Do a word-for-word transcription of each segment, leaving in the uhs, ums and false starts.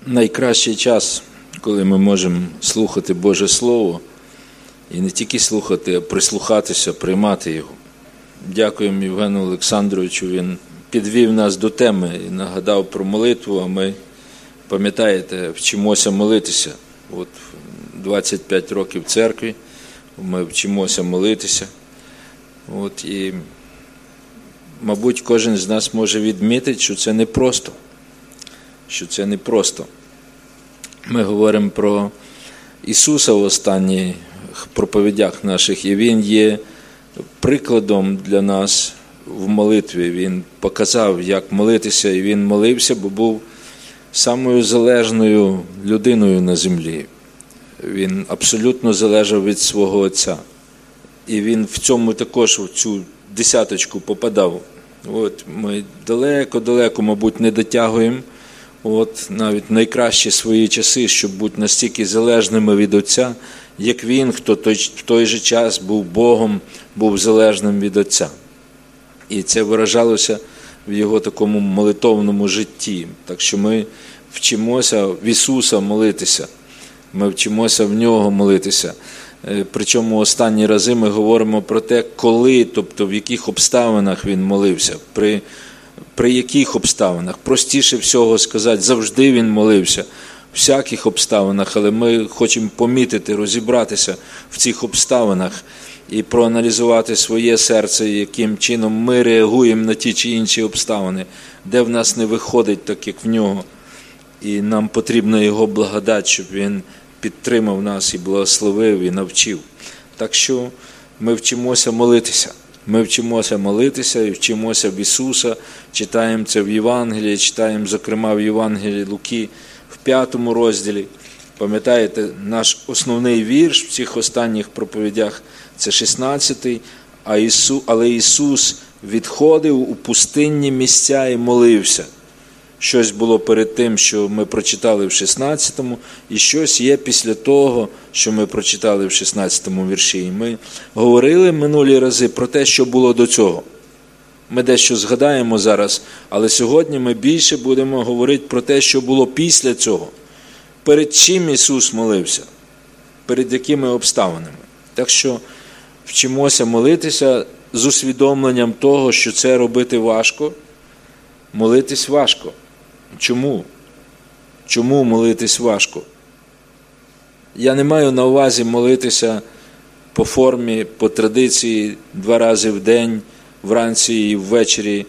найкращий час, коли ми можемо слухати Боже Слово, і не тільки слухати, а прислухатися, приймати його. Дякуємо Євгену Олександровичу, він підвів нас до теми і нагадав про молитву, а ми, пам'ятаєте, вчимося молитися. От двадцять п'ять років в церкві, ми вчимося молитися. От, і, мабуть, кожен з нас може відмітити, що це непросто. Що це непросто. Ми говоримо про Ісуса в останніх проповідях наших, і Він є прикладом для нас в молитві. Він показав, як молитися, і Він молився, бо був самою залежною людиною на землі. Він абсолютно залежав від свого Отця. І Він в цьому також, в цю десяточку попадав. От, ми далеко-далеко, мабуть, не дотягуємо. От, навіть найкращі свої часи, щоб бути настільки залежними від Отця, як Він, хто той, в той же час був Богом, був залежним від Отця. І це виражалося в Його такому молитовному житті. Так що ми вчимося в Ісуса молитися, ми вчимося в Нього молитися. Причому останні рази ми говоримо про те, коли, тобто в яких обставинах Він молився, при При яких обставинах? Простіше всього сказати, завжди Він молився, в всяких обставинах, але ми хочемо помітити, розібратися в цих обставинах і проаналізувати своє серце, яким чином ми реагуємо на ті чи інші обставини, де в нас не виходить так, як в Нього. І нам потрібна Його благодать, щоб Він підтримав нас і благословив, і навчив. Так що ми вчимося молитися. Ми вчимося молитися і вчимося в Ісуса, читаємо це в Євангелії, читаємо, зокрема, в Євангелії Луки в п'ятому розділі. Пам'ятаєте, наш основний вірш в цих останніх проповідях – це шістнадцятий, а Ісу, але Ісус відходив у пустинні місця і молився. Щось було перед тим, що ми прочитали в шістнадцятому, і щось є після того, що ми прочитали в шістнадцятому вірші. І ми говорили минулі рази про те, що було до цього. Ми дещо згадаємо зараз, але сьогодні ми більше будемо говорити про те, що було після цього. Перед чим Ісус молився? Перед якими обставинами? Так що вчимося молитися з усвідомленням того, що це робити важко. Молитись важко. Чому? Чому молитись важко? Я не маю на увазі молитися по формі, по традиції, два рази в день, вранці і ввечері.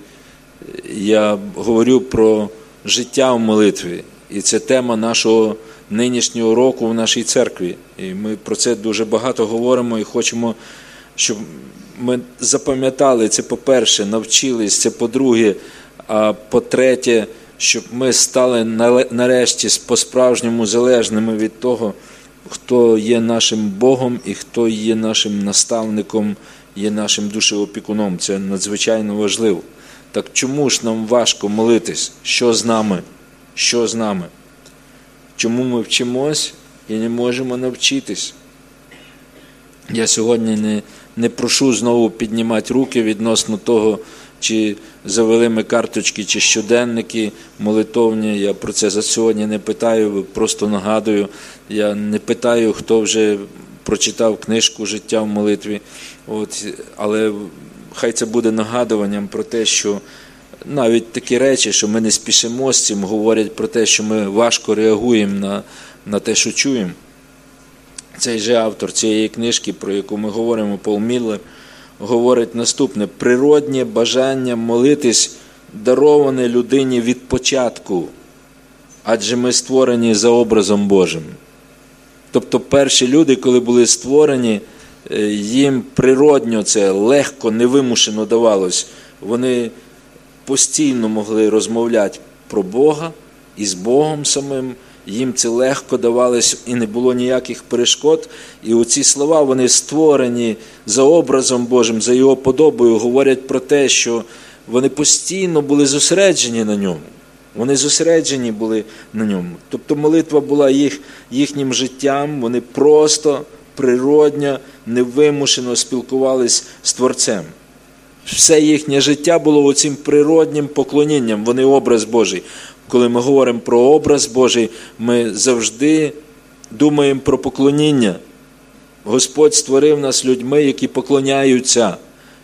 Я говорю про життя в молитві. І це тема нашого нинішнього року в нашій церкві. І ми про це дуже багато говоримо і хочемо, щоб ми запам'ятали це, по-перше, навчились, це по-друге, а по-третє, щоб ми стали нарешті по-справжньому залежними від того, хто є нашим Богом і хто є нашим наставником, є нашим душеопікуном. Це надзвичайно важливо. Так чому ж нам важко молитись? Що з нами? Що з нами? Чому ми вчимось і не можемо навчитись? Я сьогодні не, не прошу знову піднімати руки відносно того, чи завели ми карточки, чи щоденники молитовні. Я про це за сьогодні не питаю, просто нагадую. Я не питаю, хто вже прочитав книжку «Життя в молитві». От, але хай це буде нагадуванням про те, що навіть такі речі, що ми не спішимо з цим, говорять про те, що ми важко реагуємо на, на те, що чуємо. Цей же автор цієї книжки, про яку ми говоримо, Пол Міллер, говорить наступне: природнє бажання молитись дароване людині від початку, адже ми створені за образом Божим. Тобто перші люди, коли були створені, їм природньо це легко, невимушено давалось. Вони постійно могли розмовляти про Бога і з Богом самим. Їм це легко давалось і не було ніяких перешкод. І оці слова, вони створені за образом Божим, за Його подобою, говорять про те, що вони постійно були зосереджені на ньому. Вони зосереджені були на ньому. Тобто молитва була їх, їхнім життям, вони просто, природньо, невимушено спілкувались з Творцем. Все їхнє життя було оцим природнім поклонінням, вони образ Божий. Коли ми говоримо про образ Божий, ми завжди думаємо про поклоніння. Господь створив нас людьми, які поклоняються.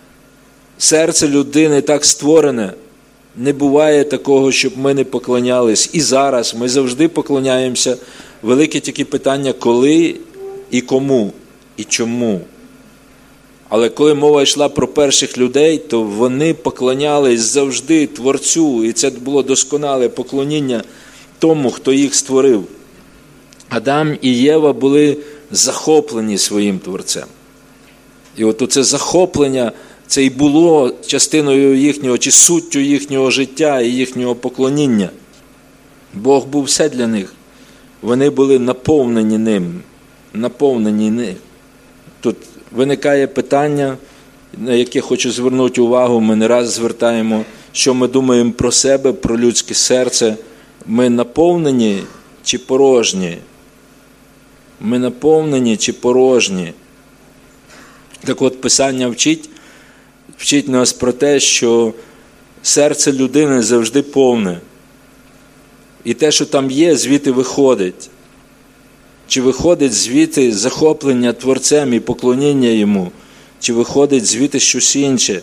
Серце людини так створене. Не буває такого, щоб ми не поклонялись. І зараз ми завжди поклоняємося. Велике тільки питання, коли і кому, і чому. Але коли мова йшла про перших людей, то вони поклонялись завжди Творцю. І це було досконале поклоніння тому, хто їх створив. Адам і Єва були захоплені своїм Творцем. І от це захоплення, це і було частиною їхнього, чи суттю їхнього життя і їхнього поклоніння. Бог був все для них. Вони були наповнені ним, наповнені ним. Тут виникає питання, на яке хочу звернути увагу, ми не раз звертаємо, що ми думаємо про себе, про людське серце. Ми наповнені чи порожні? Ми наповнені чи порожні? Так от Писання вчить, вчить нас про те, що серце людини завжди повне. І те, що там є, звідти виходить. Чи виходить звідти захоплення Творцем і поклоніння Йому, чи виходить звідти щось інше,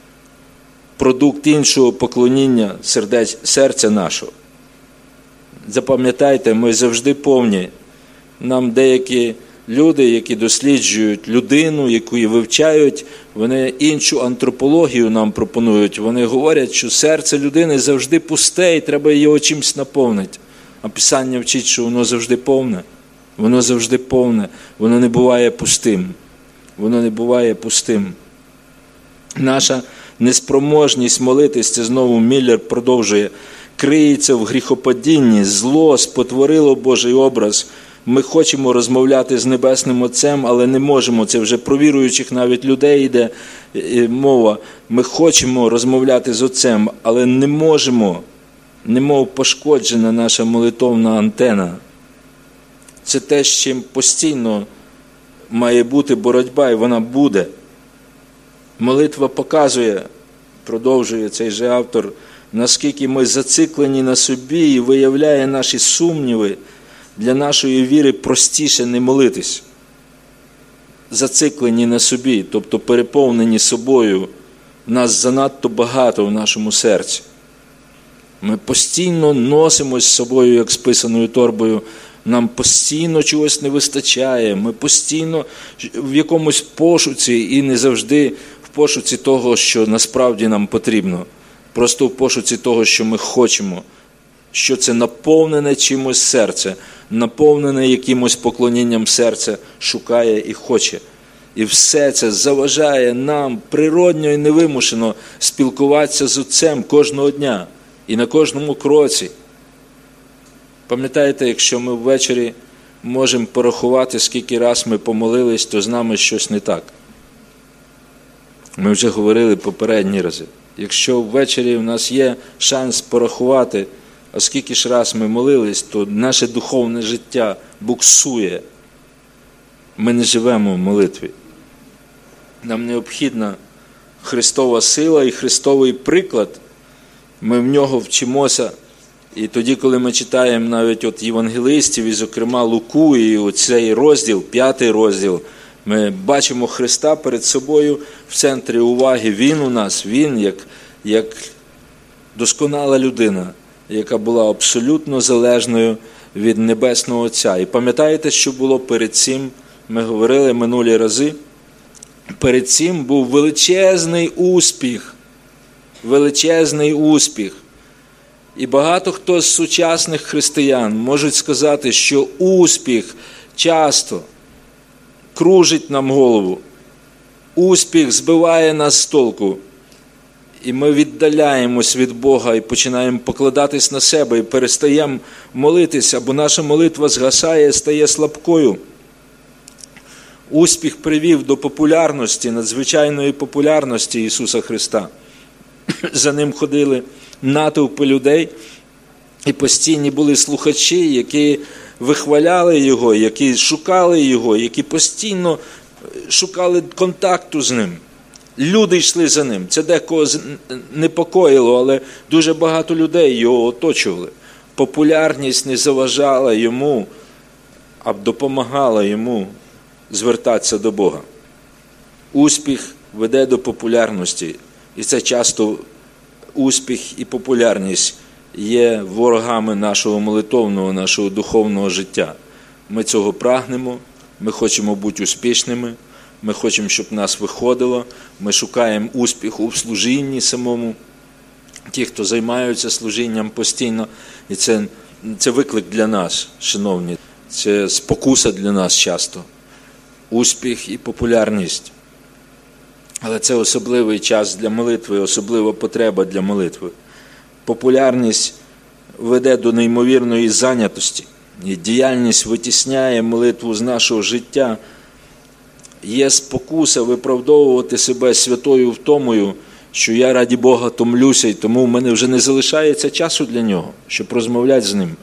продукт іншого поклоніння сердець, серця нашого. Запам'ятайте, ми завжди повні. Нам деякі люди, які досліджують людину, яку і вивчають, вони іншу антропологію нам пропонують. Вони говорять, що серце людини завжди пусте і треба його чимось наповнити. А Писання вчить, що воно завжди повне. Воно завжди повне. Воно не буває пустим. Воно не буває пустим. Наша неспроможність молитись, це знову Міллер продовжує, криється в гріхопадінні, зло спотворило Божий образ. Ми хочемо розмовляти з Небесним Отцем, але не можемо. Це вже про віруючих навіть людей йде мова. Ми хочемо розмовляти з Отцем, але не можемо. Немов пошкоджена наша молитовна антена. Це те, з чим постійно має бути боротьба, і вона буде. Молитва показує, продовжує цей же автор, наскільки ми зациклені на собі і виявляє наші сумніви. Для нашої віри простіше не молитись. Зациклені на собі, тобто переповнені собою. Нас занадто багато в нашому серці. Ми постійно носимось з собою, як з писаною торбою. Нам постійно чогось не вистачає. Ми постійно в якомусь пошуці і не завжди в пошуці того, що насправді нам потрібно. Просто в пошуці того, що ми хочемо. Що це наповнене чимось серце, наповнене якимось поклонінням серця, шукає і хоче. І все це заважає нам природньо і невимушено спілкуватися з Отцем кожного дня і на кожному кроці. Пам'ятаєте, якщо ми ввечері можемо порахувати, скільки раз ми помолились, то з нами щось не так. Ми вже говорили попередні рази. Якщо ввечері в нас є шанс порахувати, а скільки ж раз ми молились, то наше духовне життя буксує. Ми не живемо в молитві. Нам необхідна Христова сила і Христовий приклад. Ми в нього вчимося. І тоді, коли ми читаємо навіть от євангелистів, і зокрема Луку, і оцей розділ, п'ятий розділ, ми бачимо Христа перед собою в центрі уваги. Він у нас, Він як, як досконала людина, яка була абсолютно залежною від Небесного Отця. І пам'ятаєте, що було перед цим? Ми говорили минулі рази. Перед цим був величезний успіх. Величезний успіх. І багато хто з сучасних християн можуть сказати, що успіх часто кружить нам голову. Успіх збиває нас з толку. І ми віддаляємось від Бога і починаємо покладатись на себе і перестаємо молитися, або наша молитва згасає, стає слабкою. Успіх привів до популярності, надзвичайної популярності Ісуса Христа. За ним ходили натовпи людей, і постійні були слухачі, які вихваляли Його, які шукали Його, які постійно шукали контакту з Ним. Люди йшли за Ним. Це декого непокоїло, але дуже багато людей Його оточували. популярність не заважала йому, а допомагала йому звертатися до Бога. Успіх веде до популярності, і це часто успіх і популярність є ворогами нашого молитовного, нашого духовного життя. Ми цього прагнемо, ми хочемо бути успішними, ми хочемо, щоб нас виходило, ми шукаємо успіху в служінні самому, ті, хто займаються служінням постійно, і це, це виклик для нас, шановні, це спокуса для нас часто, успіх і популярність. Але це особливий час для молитви, особлива потреба для молитви. Популярність веде до неймовірної зайнятості, і діяльність витісняє молитву з нашого життя. Є спокуса виправдовувати себе святою втомою, що я раді Бога томлюся, і тому в мене вже не залишається часу для нього, щоб розмовляти з ним.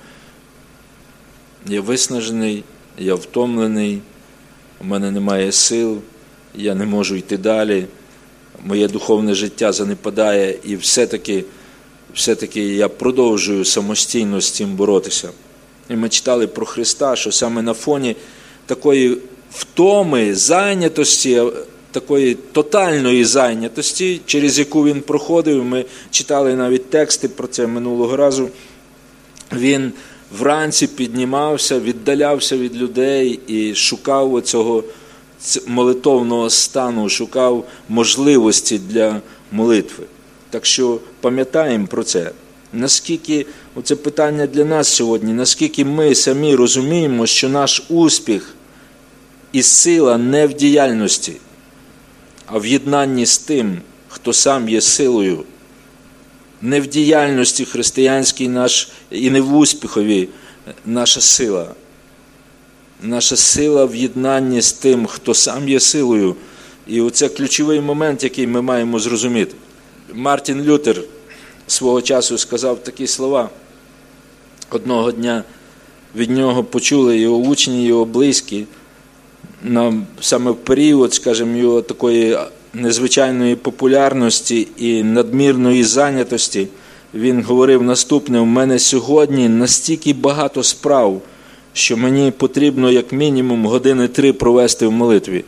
Я виснажений, я втомлений, у мене немає сил, я не можу йти далі, моє духовне життя занепадає, і все-таки, все-таки я продовжую самостійно з цим боротися. І ми читали про Христа, що саме на фоні такої втоми, зайнятості, такої тотальної зайнятості, через яку він проходив, ми читали навіть тексти про це минулого разу, він вранці піднімався, віддалявся від людей і шукав оцього молитовного стану, шукав можливості для молитви. Так що пам'ятаємо про це. Наскільки, оце питання для нас сьогодні, наскільки ми самі розуміємо, що наш успіх і сила не в діяльності, а в єднанні з тим, хто сам є силою. Не в діяльності християнській наш, і не в успіхові наша сила. Наша сила в єднанні з тим, хто сам є силою. І оце ключовий момент, який ми маємо зрозуміти. Мартін Лютер свого часу сказав такі слова. Одного дня від нього почули його учні, його близькі, на, саме в період, скажімо, його такої незвичайної популярності і надмірної зайнятості, він говорив наступне: у мене сьогодні настільки багато справ, що мені потрібно як мінімум години три провести в молитві.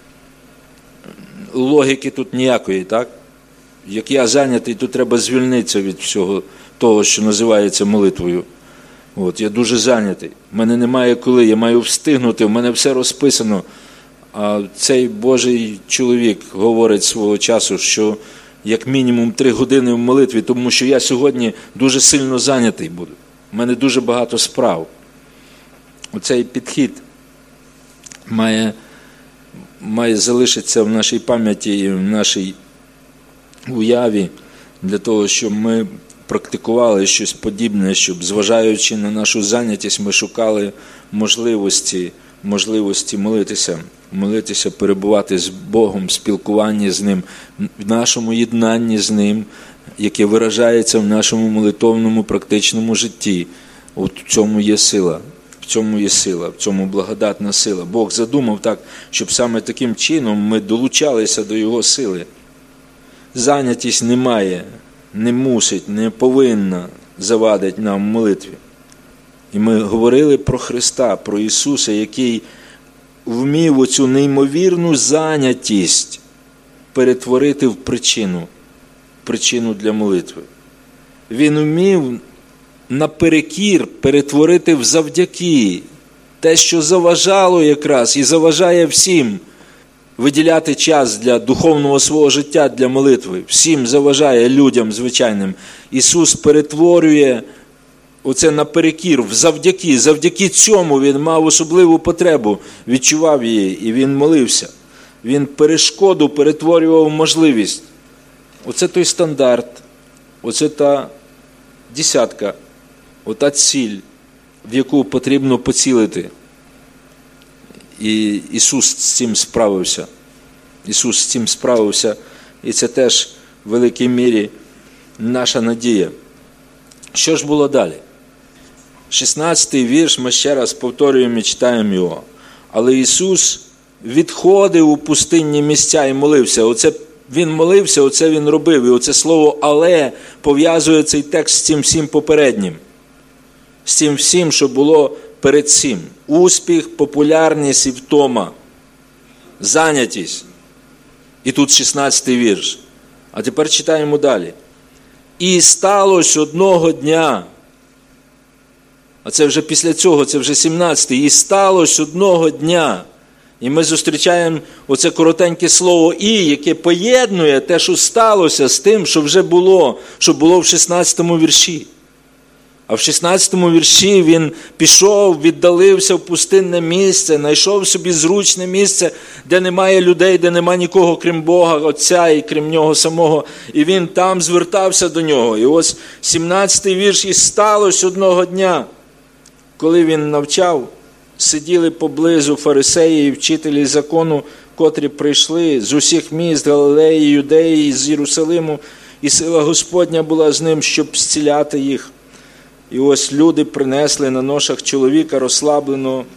Логіки тут ніякої, так? Як я зайнятий, то треба звільнитися від всього того, що називається молитвою. От, я дуже зайнятий. У мене немає коли, я маю встигнути, у мене все розписано. А цей Божий чоловік говорить свого часу, що як мінімум три години в молитві, тому що я сьогодні дуже сильно зайнятий буду. У мене дуже багато справ. Оцей підхід має, має залишитися в нашій пам'яті і в нашій уяві для того, щоб ми практикували щось подібне, щоб, зважаючи на нашу зайнятість, ми шукали можливості, можливості молитися, молитися, перебувати з Богом, в спілкуванні з Ним, в нашому єднанні з Ним, яке виражається в нашому молитовному практичному житті. От в цьому є сила, в цьому є сила, в цьому благодатна сила. Бог задумав так, щоб саме таким чином ми долучалися до Його сили. Зайнятість не має, не мусить, не повинна завадити нам в молитві. І ми говорили про Христа, про Ісуса, який вмів оцю неймовірну зайнятість перетворити в причину, причину для молитви. Він вмів наперекір перетворити в завдяки те, що заважало якраз і заважає всім виділяти час для духовного свого життя, для молитви. Всім заважає, людям звичайним. Ісус перетворює оце наперекір в завдяки. Завдяки цьому Він мав особливу потребу, відчував її, і Він молився. Він перешкоду перетворював в можливість. Оце той стандарт, оце та десятка, ота ціль, в яку потрібно поцілити. І Ісус з цим справився. Ісус з цим справився. І це теж в великій мірі наша надія. Що ж було далі? шістнадцятий вірш ми ще раз повторюємо і читаємо його. Але Ісус відходив у пустинні місця і молився. Оце Він молився, оце Він робив. І оце слово «але» пов'язує цей текст з цим всім попереднім. з тим всім, що було перед цим. Успіх, популярність і втома. Зайнятість. І тут шістнадцятий вірш. А тепер читаємо далі. І сталося одного дня. А це вже після цього, це вже сімнадцятий. І сталося одного дня. І ми зустрічаємо оце коротеньке слово «і», яке поєднує те, що сталося, з тим, що вже було, що було в шістнадцятому вірші. А в шістнадцятому вірші він пішов, віддалився в пустинне місце, знайшов собі зручне місце, де немає людей, де немає нікого, крім Бога, Отця і крім нього самого. І він там звертався до нього. І ось сімнадцятий вірш. І сталося одного дня, коли він навчав, сиділи поблизу фарисеї і вчителі закону, котрі прийшли з усіх міст Галилеї, Юдеї, з Єрусалиму, і сила Господня була з ним, щоб зціляти їх. І ось люди принесли на ношах чоловіка розслабленого,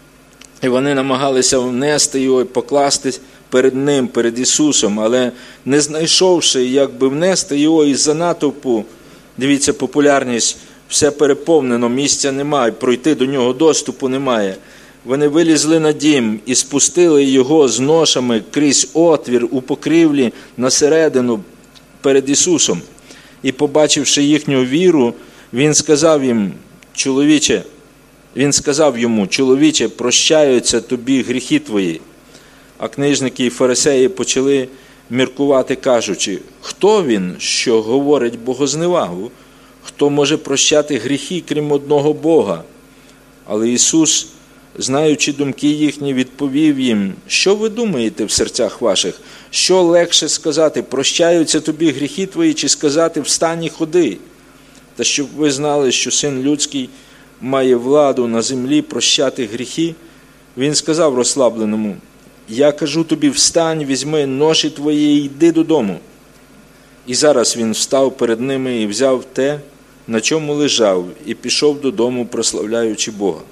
і вони намагалися внести його і покласти перед ним, перед Ісусом, але не знайшовши, як би внести його із-за натовпу, дивіться, популярність, все переповнено, місця немає, пройти до нього доступу немає. Вони вилізли на дім і спустили його з ношами крізь отвір у покрівлі на середину перед Ісусом. І, побачивши їхню віру, він сказав їм, чоловіче, він сказав йому, чоловіче, прощаються тобі гріхи твої. А книжники і фарисеї почали міркувати, кажучи, хто він, що говорить богозневагу? Хто може прощати гріхи, крім одного Бога? Але Ісус, знаючи думки їхні, відповів їм, що ви думаєте в серцях ваших? Що легше сказати, прощаються тобі гріхи твої, чи сказати, встань і ходи? Та щоб ви знали, що Син Людський має владу на землі прощати гріхи, він сказав розслабленому, я кажу тобі, встань, візьми ноші твої і йди додому. І зараз він встав перед ними і взяв те, на чому лежав, і пішов додому, прославляючи Бога.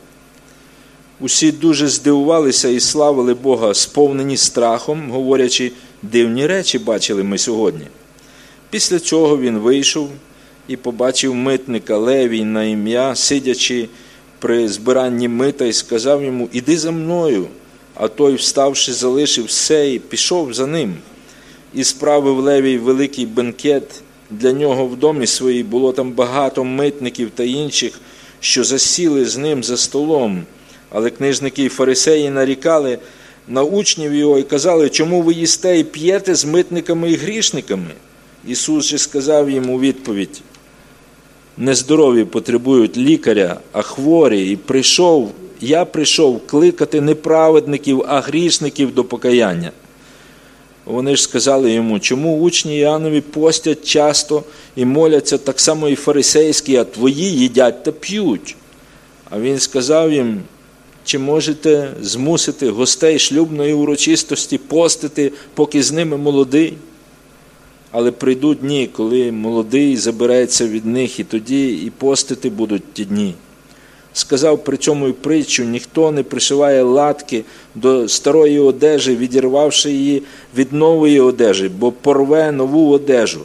Усі дуже здивувалися і славили Бога, сповнені страхом, говорячи, дивні речі бачили ми сьогодні. Після цього він вийшов і побачив митника Левій на ім'я, сидячи при збиранні мита, і сказав йому, іди за мною. А той, вставши, залишив все і пішов за ним. І справив Левій великий бенкет для нього в домі своїй. Було там багато митників та інших, що засіли з ним за столом. Але книжники і фарисеї нарікали на учнів його і казали, чому ви їсте і п'єте з митниками і грішниками? Ісус же сказав їм у відповідь, нездорові потребують лікаря, а хворі, і прийшов, я прийшов кликати не праведників, а грішників до покаяння. Вони ж сказали йому, чому учні Іоаннові постять часто і моляться так само і фарисейські, а твої їдять та п'ють? А він сказав їм, чи можете змусити гостей шлюбної урочистості постити, поки з ними молодий? Але прийдуть дні, коли молодий забереться від них, і тоді і постити будуть ті дні. Сказав при цьому й притчу, ніхто не пришиває латки до старої одежі, відірвавши її від нової одежі, бо порве нову одежу.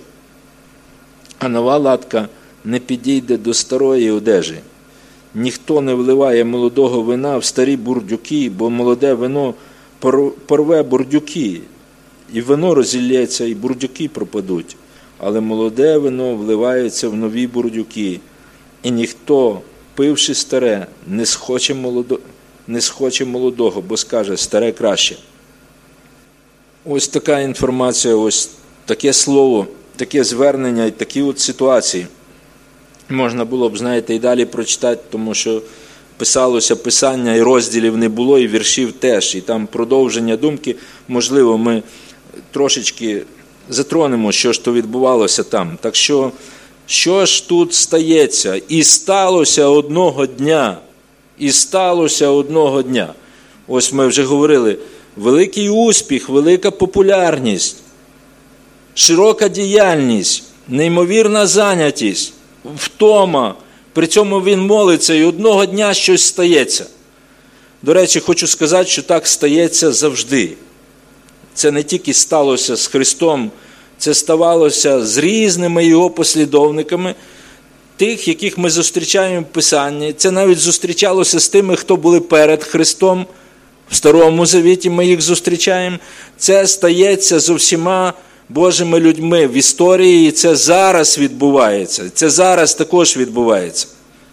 А нова латка не підійде до старої одежі. Ніхто не вливає молодого вина в старі бурдюки, бо молоде вино порве бурдюки, і вино розілється, і бурдюки пропадуть. Але молоде вино вливається в нові бурдюки, і ніхто, пивши старе, не схоче, молодо... не схоче молодого, бо скаже, старе краще. Ось така інформація, ось таке слово, таке звернення і такі от ситуації. Можна було б, знаєте, і далі прочитати, тому що писалося писання, і розділів не було, і віршів теж, і там продовження думки. Можливо, ми трошечки затронемо, що ж то відбувалося там. Так що, що ж тут стається? І сталося одного дня, і сталося одного дня. Ось ми вже говорили, великий успіх, велика популярність, широка діяльність, неймовірна зайнятість, втома, при цьому він молиться, і одного дня щось стається. До речі, хочу сказати, що так стається завжди. Це не тільки сталося з Христом, це ставалося з різними його послідовниками, тих, яких ми зустрічаємо в Писанні. Це навіть зустрічалося з тими, хто були перед Христом. В Старому Завіті ми їх зустрічаємо. Це стається з усіма Божими людьми в історії, і це зараз відбувається. Це зараз також відбувається.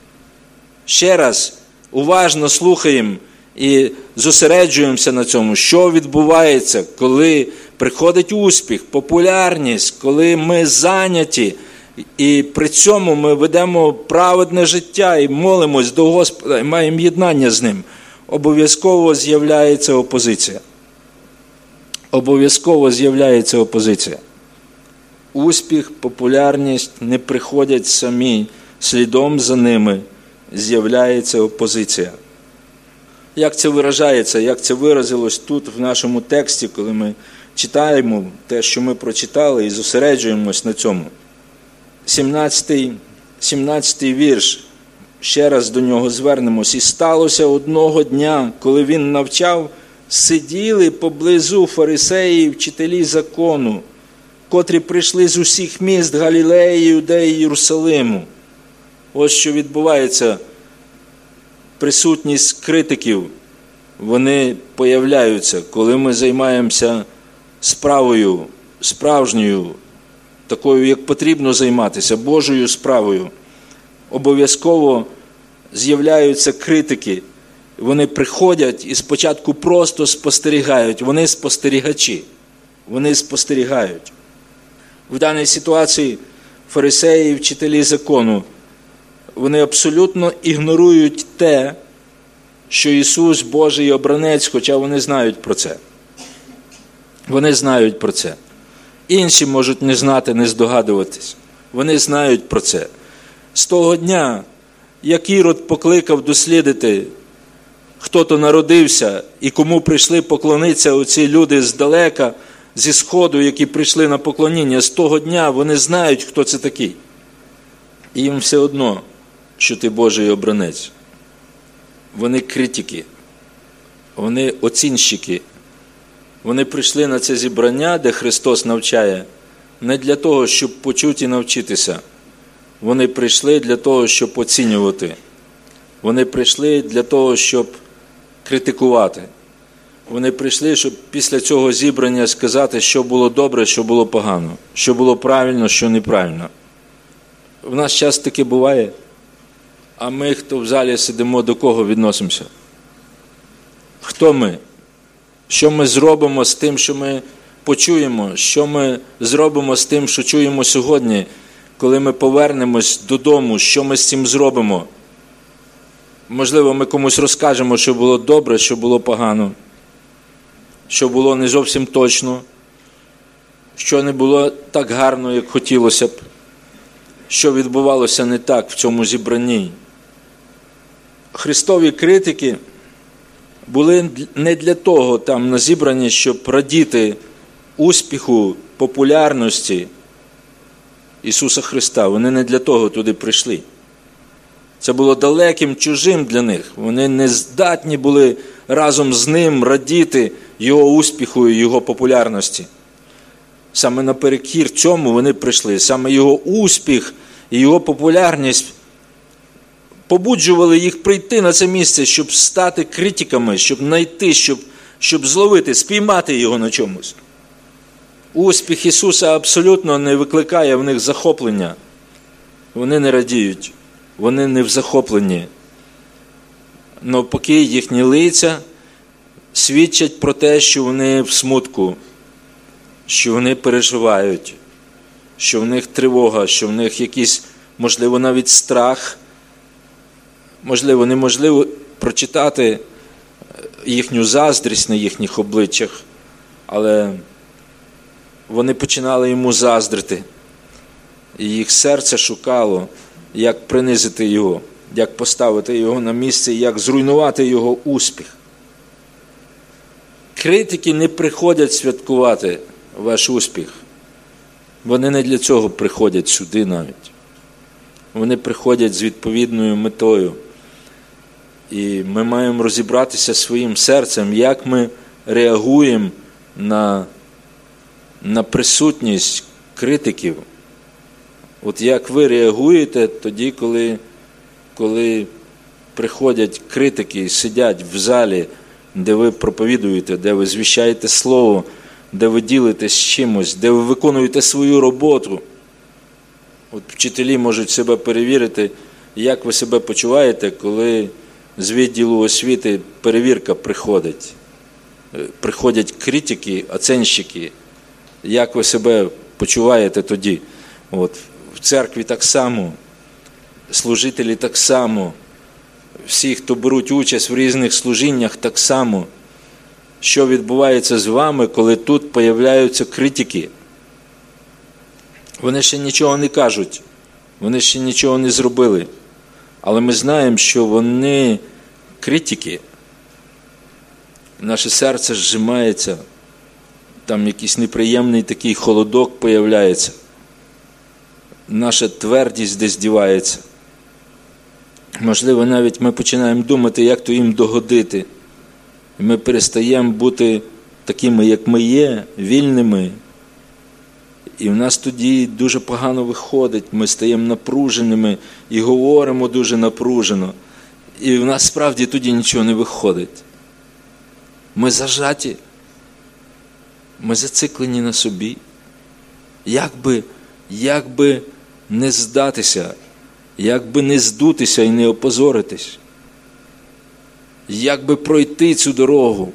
Ще раз, уважно слухаємо і зосереджуємося на цьому, що відбувається, коли приходить успіх, популярність, коли ми зайняті, і при цьому ми ведемо праведне життя і молимось до Господа, і маємо єднання з Ним. Обов'язково з'являється опозиція. Обов'язково з'являється опозиція. Успіх, популярність не приходять самі, слідом за ними з'являється опозиція. Як це виражається, як це виразилось тут в нашому тексті, коли ми читаємо те, що ми прочитали, і зосереджуємось на цьому. сімнадцятий, сімнадцятий вірш, ще раз до нього звернемось. «І сталося одного дня, коли він навчав, сиділи поблизу фарисеї, вчителі закону, котрі прийшли з усіх міст Галілеї, Юдеї, Єрусалиму». Ось що відбувається. Присутність критиків, вони появляються, коли ми займаємося справою, справжньою, такою, як потрібно займатися, Божою справою. Обов'язково з'являються критики. Вони приходять і спочатку просто спостерігають. Вони спостерігачі. Вони спостерігають. В даній ситуації фарисеї і вчителі закону, вони абсолютно ігнорують те, що Ісус Божий обранець, хоча вони знають про це. Вони знають про це. Інші можуть не знати, не здогадуватись. Вони знають про це. З того дня, як Ірод покликав дослідити, хто то народився і кому прийшли поклонитися оці люди здалека, зі Сходу, які прийшли на поклоніння, з того дня вони знають, хто це такий. І їм все одно, що ти Божий обранець. Вони критики, вони оцінщики. Вони прийшли на це зібрання, де Христос навчає, не для того, щоб почути і навчитися. Вони прийшли для того, щоб оцінювати. Вони прийшли для того, щоб критикувати. Вони прийшли, щоб після цього зібрання сказати, що було добре, що було погано, що було правильно, що неправильно. В нас час таки буває. А ми, хто в залі сидимо, до кого відносимося? Хто ми? Що ми зробимо з тим, що ми почуємо? Що ми зробимо з тим, що чуємо сьогодні, коли ми повернемось додому? Що ми з цим зробимо? Можливо, ми комусь розкажемо, що було добре, що було погано, що було не зовсім точно, що не було так гарно, як хотілося б, що відбувалося не так в цьому зібранні. Христові критики були не для того там на зібранні, щоб радіти успіху, популярності Ісуса Христа. Вони не для того туди прийшли. Це було далеким, чужим для них. Вони не здатні були разом з Ним радіти Його успіху і Його популярності. Саме наперекір цьому вони прийшли. Саме Його успіх і Його популярність побуджували їх прийти на це місце, щоб стати критиками, щоб знайти, щоб, щоб зловити, спіймати Його на чомусь. Успіх Ісуса абсолютно не викликає в них захоплення. Вони не радіють, вони не в захопленні. Навпаки, їхні лиця свідчать про те, що вони в смутку, що вони переживають, що в них тривога, що в них якийсь, можливо, навіть страх. Можливо, неможливо прочитати їхню заздрість на їхніх обличчях, але вони починали йому заздрити. І їх серце шукало, як принизити його, як поставити його на місце, як зруйнувати його успіх. Критики не приходять святкувати ваш успіх. Вони не для цього приходять сюди навіть. Вони приходять з відповідною метою. І ми маємо розібратися своїм серцем, як ми реагуємо на, на присутність критиків, От як ви реагуєте тоді, коли, коли приходять критики, сидять в залі, де ви проповідуєте, де ви звіщаєте слово, де ви ділитесь чимось, де ви виконуєте свою роботу. От вчителі можуть себе перевірити, як ви себе почуваєте, коли з відділу освіти перевірка приходить. Приходять критики, оценщики. Як ви себе почуваєте тоді? От, в церкві так само, служителі так само, всі, хто беруть участь в різних служіннях, так само. Що відбувається з вами, коли тут появляються критики? Вони ще нічого не кажуть, вони ще нічого не зробили. Але ми знаємо, що вони критики. Наше серце зжимається, там якийсь неприємний такий холодок появляється. Наша твердість десь дівається. Можливо, навіть ми починаємо думати, як то їм догодити. І ми перестаємо бути такими, як ми є, вільними. І в нас тоді дуже погано виходить, ми стаємо напруженими і говоримо дуже напружено. І в нас справді тоді нічого не виходить. Ми зажаті, ми зациклені на собі. Як би, як би не здатися, як би не здутися і не опозоритись, як би пройти цю дорогу.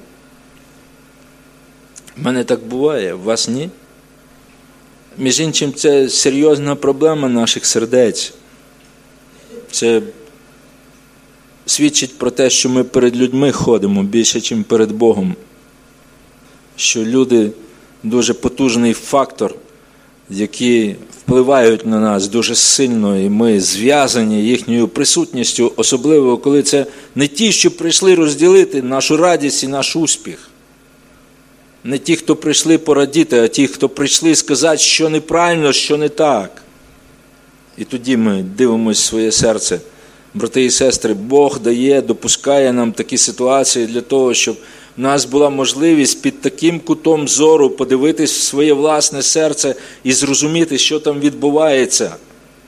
В мене так буває, у вас ні? Між іншим, це серйозна проблема наших сердець. Це свідчить про те, що ми перед людьми ходимо більше, ніж перед Богом. Що люди дуже потужний фактор, які впливають на нас дуже сильно, і ми зв'язані їхньою присутністю, особливо коли це не ті, що прийшли розділити нашу радість і наш успіх. Не ті, хто прийшли порадіти, а ті, хто прийшли сказати, що неправильно, що не так. І тоді ми дивимося в своє серце. Брати і сестри, Бог дає, допускає нам такі ситуації для того, щоб в нас була можливість під таким кутом зору подивитись в своє власне серце і зрозуміти, що там відбувається.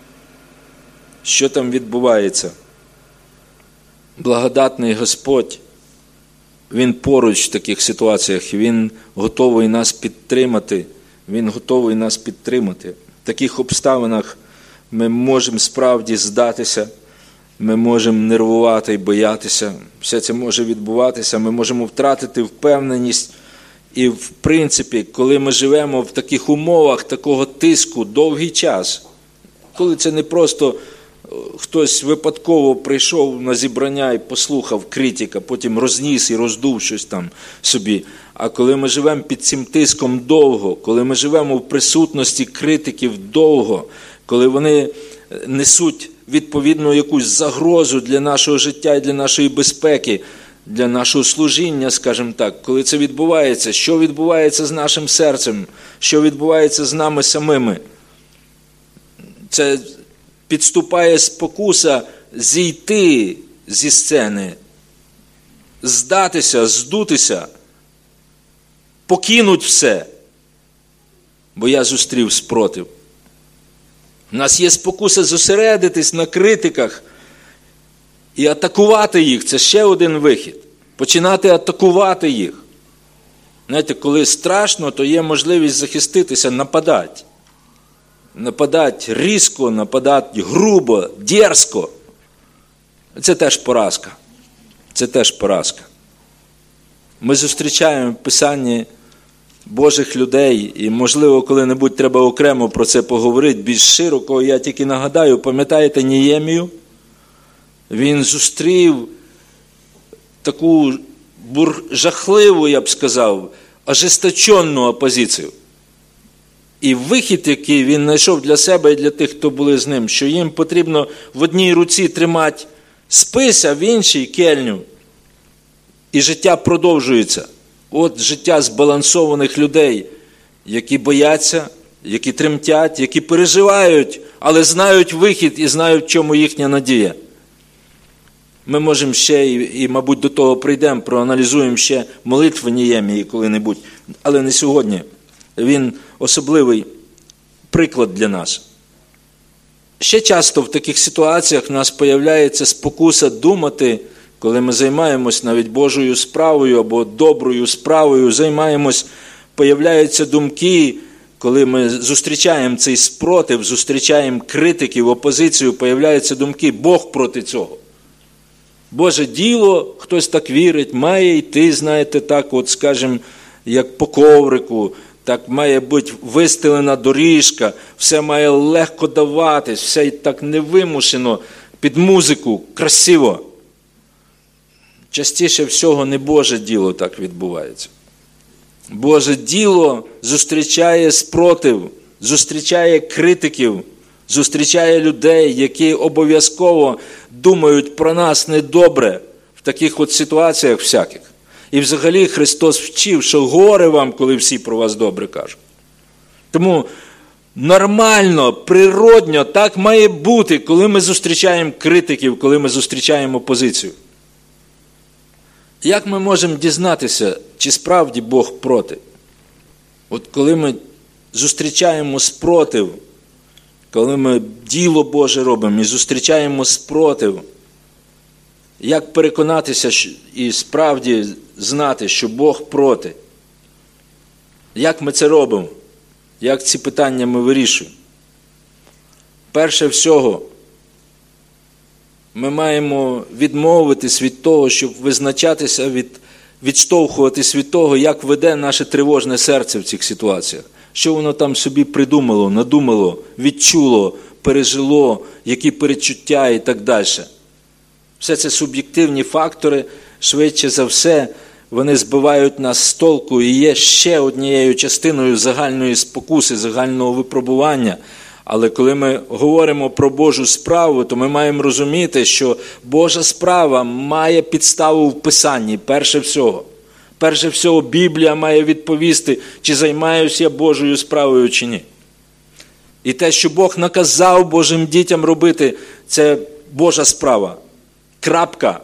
Що там відбувається. Благодатний Господь, Він поруч в таких ситуаціях, Він готовий нас підтримати. Він готовий нас підтримати. В таких обставинах ми можемо справді здатися, ми можемо нервувати і боятися. Все це може відбуватися, ми можемо втратити впевненість. І в принципі, коли ми живемо в таких умовах, такого тиску довгий час, коли це не просто хтось випадково прийшов на зібрання і послухав критика, потім розніс і роздув щось там собі. А коли ми живемо під цим тиском довго, коли ми живемо в присутності критиків довго, коли вони несуть відповідну якусь загрозу для нашого життя і для нашої безпеки, для нашого служіння, скажімо так, коли це відбувається, що відбувається з нашим серцем, що відбувається з нами самими. Це підступає спокуса зійти зі сцени, здатися, здутися, покинуть все, бо я зустрів спротив. У нас є спокуса зосередитись на критиках і атакувати їх. Це ще один вихід. Починати атакувати їх. Знаєте, коли страшно, то є можливість захиститися, нападати. Нападати різко, нападати грубо, дерзко. Це теж поразка. Це теж поразка. Ми зустрічаємо в Писанні Божих людей, і, можливо, коли-небудь треба окремо про це поговорити, більш широко. Я тільки нагадаю, пам'ятаєте Неємію? Він зустрів таку бур... жахливу, я б сказав, ожесточенну опозицію. І вихід, який він знайшов для себе і для тих, хто були з ним, що їм потрібно в одній руці тримати спис, а в іншій кельню. І життя продовжується. От життя збалансованих людей, які бояться, які тремтять, які переживають, але знають вихід і знають, в чому їхня надія. Ми можемо ще, і, і мабуть, до того прийдемо, проаналізуємо ще молитви Неємії коли-небудь, але не сьогодні. Він особливий приклад для нас. Ще часто в таких ситуаціях в нас появляється спокуса думати, коли ми займаємось навіть Божою справою або доброю справою, займаємось, появляються думки, коли ми зустрічаємо цей спротив, зустрічаємо критиків, опозицію, появляються думки, Бог проти цього. Боже діло, хтось так вірить, має йти, знаєте, так от, скажімо, як по коврику, так має бути вистелена доріжка, все має легко даватись, все так невимушено, під музику, красиво. Частіше всього не Боже діло так відбувається. Боже діло зустрічає спротив, зустрічає критиків, зустрічає людей, які обов'язково думають про нас недобре в таких от ситуаціях всяких. І взагалі Христос вчив, що горе вам, коли всі про вас добре кажуть. Тому нормально, природньо так має бути, коли ми зустрічаємо критиків, коли ми зустрічаємо опозицію. Як ми можемо дізнатися, чи справді Бог проти? От коли ми зустрічаємо спротив, коли ми діло Боже робимо і зустрічаємо спротив, як переконатися і справді знати, що Бог проти? Як ми це робимо? Як ці питання ми вирішуємо? Перше всього, ми маємо відмовитись від того, щоб визначатися, від, відштовхуватись від того, як веде наше тривожне серце в цих ситуаціях. Що воно там собі придумало, надумало, відчуло, пережило, які перечуття і так далі. Все це суб'єктивні фактори, швидше за все, вони збивають нас з толку і є ще однією частиною загальної спокуси, загального випробування. Але коли ми говоримо про Божу справу, то ми маємо розуміти, що Божа справа має підставу в Писанні, перше всього. Перше всього, Біблія має відповісти, чи займаюся я Божою справою, чи ні. І те, що Бог наказав Божим дітям робити, це Божа справа. Крапка.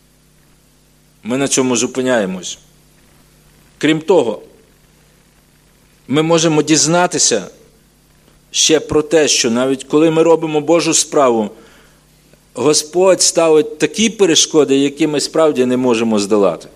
Ми на цьому зупиняємось. Крім того, ми можемо дізнатися ще про те, що навіть коли ми робимо Божу справу, Господь ставить такі перешкоди, які ми справді не можемо здолати.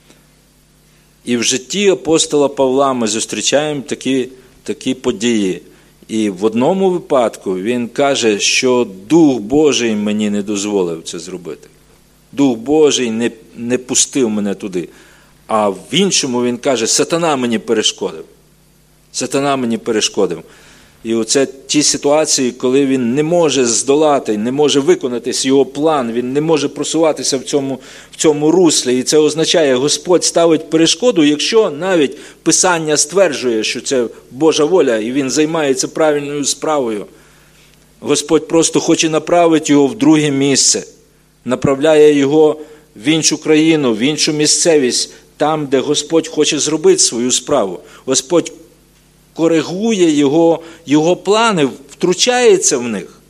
І в житті апостола Павла ми зустрічаємо такі, такі події. І в одному випадку він каже, що Дух Божий мені не дозволив це зробити. Дух Божий не, не пустив мене туди. А в іншому він каже, сатана мені перешкодив. Сатана мені перешкодив. І оце ті ситуації, коли він не може здолати, не може виконатись його план, він не може просуватися в цьому, в цьому руслі. І це означає, Господь ставить перешкоду, якщо навіть Писання стверджує, що це Божа воля, і він займається правильною справою. Господь просто хоче направити його в друге місце, направляє його в іншу країну, в іншу місцевість, там, де Господь хоче зробити свою справу. Господь коригує його, його плани, втручається в них.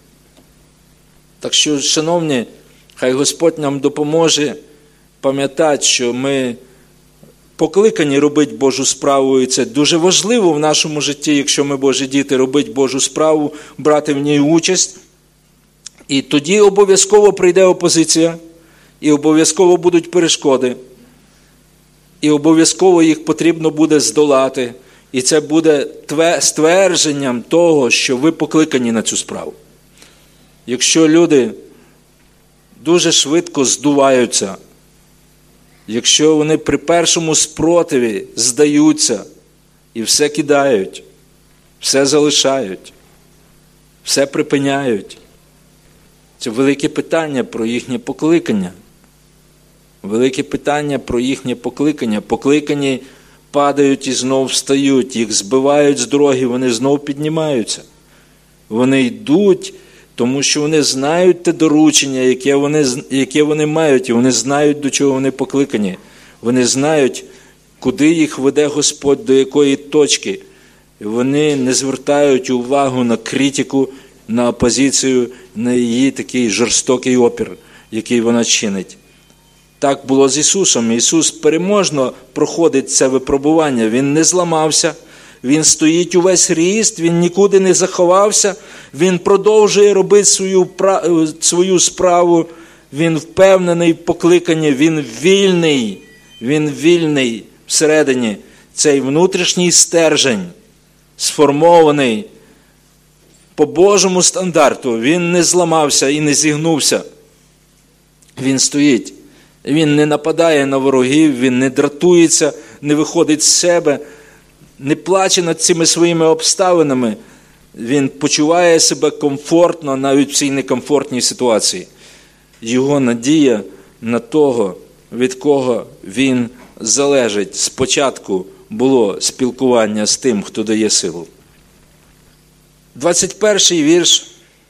Так що, шановні, хай Господь нам допоможе пам'ятати, що ми покликані робити Божу справу, і це дуже важливо в нашому житті, якщо ми Божі діти, робити Божу справу, брати в ній участь. І тоді обов'язково прийде опозиція, і обов'язково будуть перешкоди, і обов'язково їх потрібно буде здолати. І це буде ствердженням того, що ви покликані на цю справу. Якщо люди дуже швидко здуваються, якщо вони при першому спротиві здаються і все кидають, все залишають, все припиняють, це велике питання про їхнє покликання. Велике питання про їхнє покликання. Покликані падають і знов встають, їх збивають з дороги, вони знов піднімаються. Вони йдуть, тому що вони знають те доручення, яке вони, яке вони мають, і вони знають, до чого вони покликані. Вони знають, куди їх веде Господь, до якої точки. І вони не звертають увагу на критику, на опозицію, на її такий жорстокий опір, який вона чинить. Так було з Ісусом. Ісус переможно проходить це випробування. Він не зламався, Він стоїть увесь ріст, він нікуди не заховався, він продовжує робити свою, свою справу, він впевнений в покликанні, він вільний, він вільний всередині. Цей внутрішній стержень, сформований по Божому стандарту, він не зламався і не зігнувся. Він стоїть, він не нападає на ворогів, він не дратується, не виходить з себе, не плаче над цими своїми обставинами. Він почуває себе комфортно навіть в цій некомфортній ситуації. Його надія на того, від кого він залежить. Спочатку було спілкування з тим, хто дає силу. двадцять перший вірш.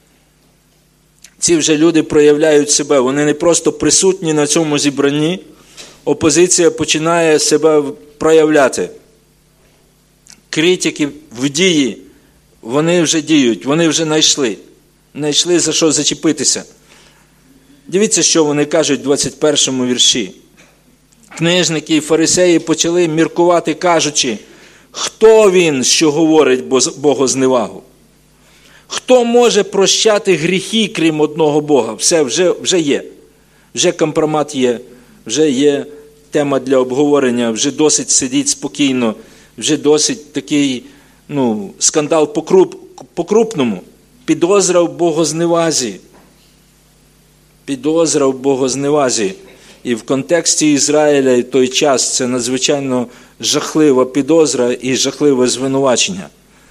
Ці вже люди проявляють себе. Вони не просто присутні на цьому зібранні. Опозиція починає себе проявляти. Критики в дії. Вони вже діють, вони вже знайшли. Знайшли, за що зачепитися. Дивіться, що вони кажуть в двадцять першому вірші. Книжники і фарисеї почали міркувати, кажучи, хто він, що говорить богозневагу? Хто може прощати гріхи, крім одного Бога? Все, вже, вже є. Вже компромат є, вже є тема для обговорення, вже досить сидіть спокійно, вже досить такий ну, скандал по-круп, по-крупному. Підозра в богозневазі. Підозра в богозневазі. І в контексті Ізраїля і той час це надзвичайно жахлива підозра і жахливе звинувачення.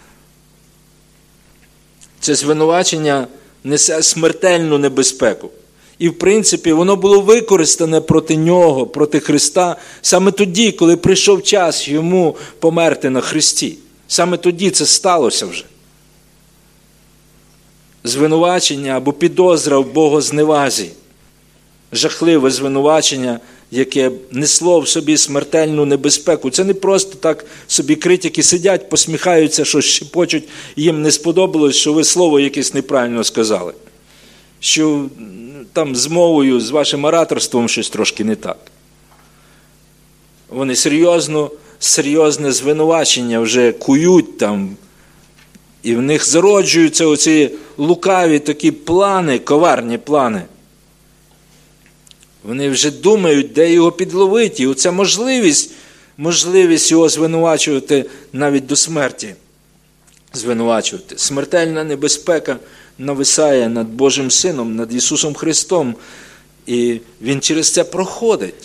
Це звинувачення несе смертельну небезпеку. І, в принципі, воно було використане проти нього, проти Христа, саме тоді, коли прийшов час йому померти на хресті. Саме тоді це сталося вже. Звинувачення або підозра в богозневазі. Жахливе звинувачення, яке несло в собі смертельну небезпеку. Це не просто так собі критики сидять, посміхаються, що шепочуть, їм не сподобалось, що ви слово якесь неправильно сказали. Що там з мовою, з вашим ораторством щось трошки не так. Вони серйозно, серйозне звинувачення вже кують там, і в них зароджуються оці лукаві такі плани, коварні плани. Вони вже думають, де його підловити. І оця можливість, можливість його звинувачувати навіть до смерті. Звинувачувати. Смертельна небезпека нависає над Божим Сином, над Ісусом Христом. І Він через це проходить.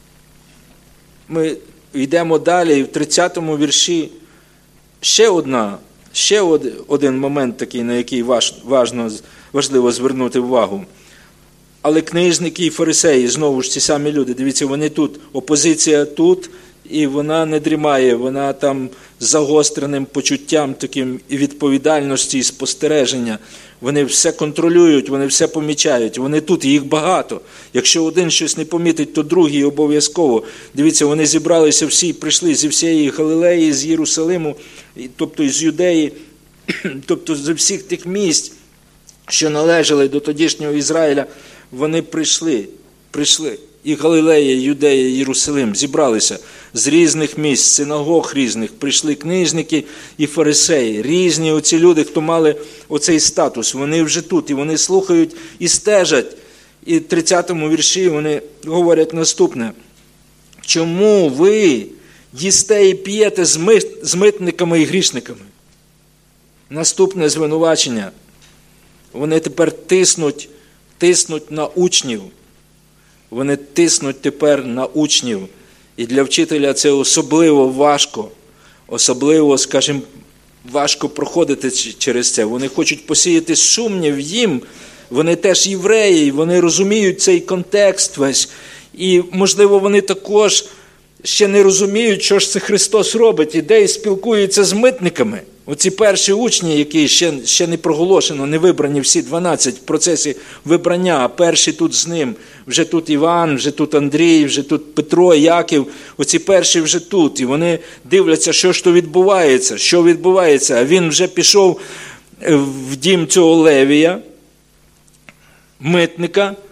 Ми йдемо далі, і в тридцятому вірші ще одна, ще один момент такий, на який важно, важливо звернути увагу. Але книжники і фарисеї, знову ж ці самі люди, дивіться, вони тут, опозиція тут, і вона не дрімає, вона там з загостреним почуттям таким і відповідальності, і спостереження. Вони все контролюють, вони все помічають, вони тут, і їх багато. Якщо один щось не помітить, то другий обов'язково. Дивіться, вони зібралися всі, прийшли зі всієї Галилеї, з Єрусалиму, тобто з Юдеї, тобто з всіх тих місць, що належали до тодішнього Ізраїля, вони прийшли, прийшли. І Галилея, Юдея, Єрусалим зібралися з різних місць, синагог різних. Прийшли книжники і фарисеї. Різні оці люди, хто мали оцей статус. Вони вже тут, і вони слухають і стежать. І в тридцятому вірші вони говорять наступне. Чому ви їсте і п'єте з митниками і грішниками? Наступне звинувачення. Вони тепер тиснуть, тиснуть на учнів. Вони тиснуть тепер на учнів. І для вчителя це особливо важко. Особливо, скажімо, важко проходити через це. Вони хочуть посіяти сумнів їм. Вони теж євреї, вони розуміють цей контекст весь. І, можливо, вони також ще не розуміють, що ж це Христос робить. Іде і спілкується з митниками. Оці перші учні, які ще, ще не проголошено, не вибрані всі дванадцять в процесі вибрання, а перші тут з ним. Вже тут Іван, вже тут Андрій, вже тут Петро, Яків. Оці перші вже тут. І вони дивляться, що ж то відбувається, що відбувається. А він вже пішов в дім цього Левія, митника,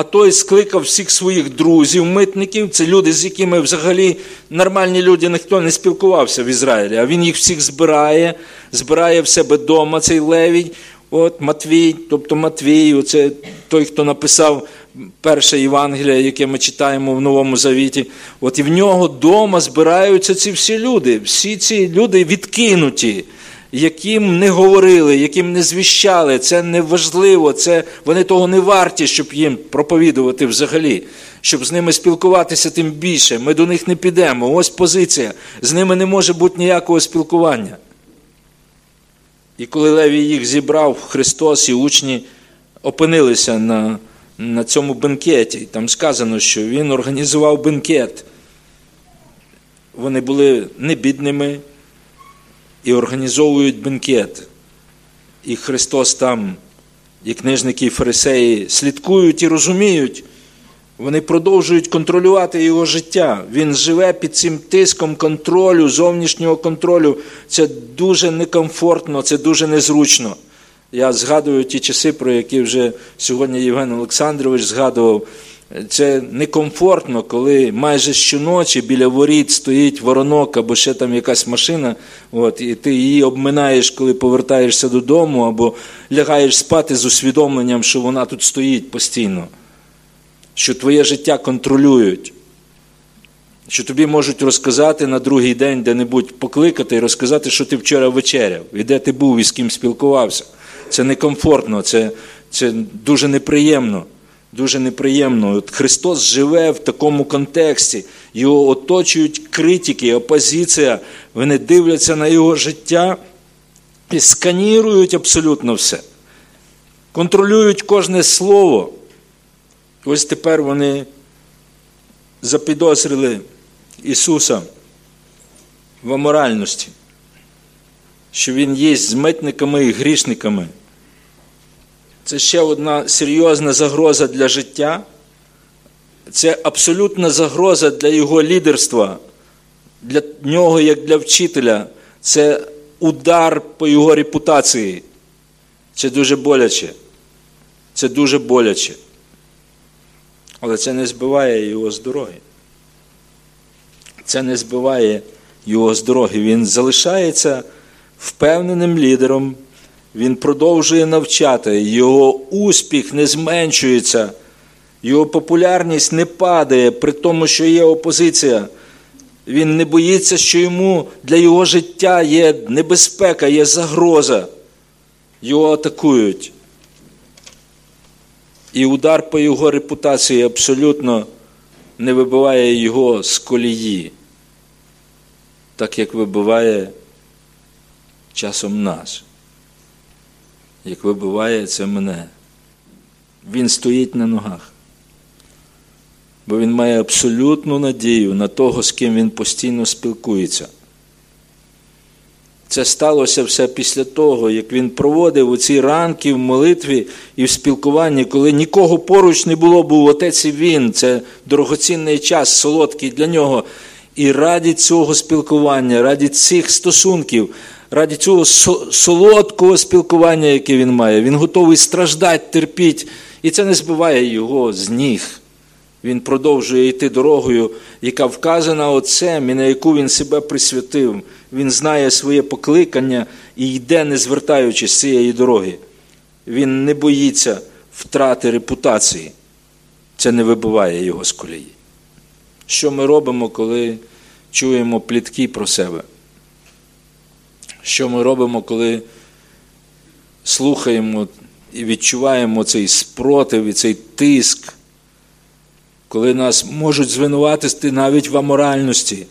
а той скликав всіх своїх друзів, митників, це люди, з якими взагалі нормальні люди, ніхто не спілкувався в Ізраїлі, а він їх всіх збирає, збирає в себе вдома цей Левій, от Матвій, тобто Матвій, це той, хто написав перше Євангеліє, яке ми читаємо в Новому Завіті, от і в нього вдома збираються ці всі люди, всі ці люди відкинуті, яким не говорили, яким не звіщали, це не важливо, це, вони того не варті, щоб їм проповідувати взагалі, щоб з ними спілкуватися тим більше, ми до них не підемо, ось позиція, з ними не може бути ніякого спілкування. І коли Левій їх зібрав, Христос і учні опинилися на, на цьому бенкеті, там сказано, що він організував бенкет, вони були не бідними, і організовують бенкет. І Христос там, і книжники, і фарисеї слідкують і розуміють, вони продовжують контролювати його життя. Він живе під цим тиском контролю, зовнішнього контролю. Це дуже некомфортно, це дуже незручно. Я згадую ті часи, про які вже сьогодні Євген Олександрович згадував. Це некомфортно, коли майже щоночі біля воріт стоїть воронок або ще там якась машина, от, і ти її обминаєш, коли повертаєшся додому, або лягаєш спати з усвідомленням, що вона тут стоїть постійно, що твоє життя контролюють, що тобі можуть розказати на другий день де-небудь покликати і розказати, що ти вчора вечеряв, і де ти був, і з ким спілкувався. Це некомфортно, це, це дуже неприємно. Дуже неприємно. От Христос живе в такому контексті. Його оточують критики, опозиція. Вони дивляться на його життя і сканірують абсолютно все. Контролюють кожне слово. Ось тепер вони запідозрили Ісуса в аморальності, що Він є з митниками і грішниками. Це ще одна серйозна загроза для життя. Це абсолютна загроза для його лідерства, для нього як для вчителя. Це удар по його репутації. Це дуже боляче. Це дуже боляче. Але це не збиває його з дороги. Це не збиває його з дороги. Він залишається впевненим лідером. Він продовжує навчати, його успіх не зменшується, його популярність не падає, при тому, що є опозиція. Він не боїться, що йому для його життя є небезпека, є загроза. Його атакують. І удар по його репутації абсолютно не вибиває його з колії, так як вибиває часом нас. Як вибиває це мене. Він стоїть на ногах. Бо він має абсолютну надію на того, з ким він постійно спілкується. Це сталося все після того, як він проводив у ці ранки в молитві і в спілкуванні, коли нікого поруч не було, був Отець і Він. Це дорогоцінний час, солодкий для нього. І раді цього спілкування, раді цих стосунків, раді цього солодкого спілкування, яке він має, він готовий страждати, терпіти. І це не збиває його з ніг. Він продовжує йти дорогою, яка вказана Отцем, і на яку він себе присвятив. Він знає своє покликання і йде, не звертаючись з цієї дороги. Він не боїться втрати репутації. Це не вибиває його з колії. Що ми робимо, коли чуємо плітки про себе? Що ми робимо, коли слухаємо і відчуваємо цей спротив і цей тиск, коли нас можуть звинуватити навіть в аморальності?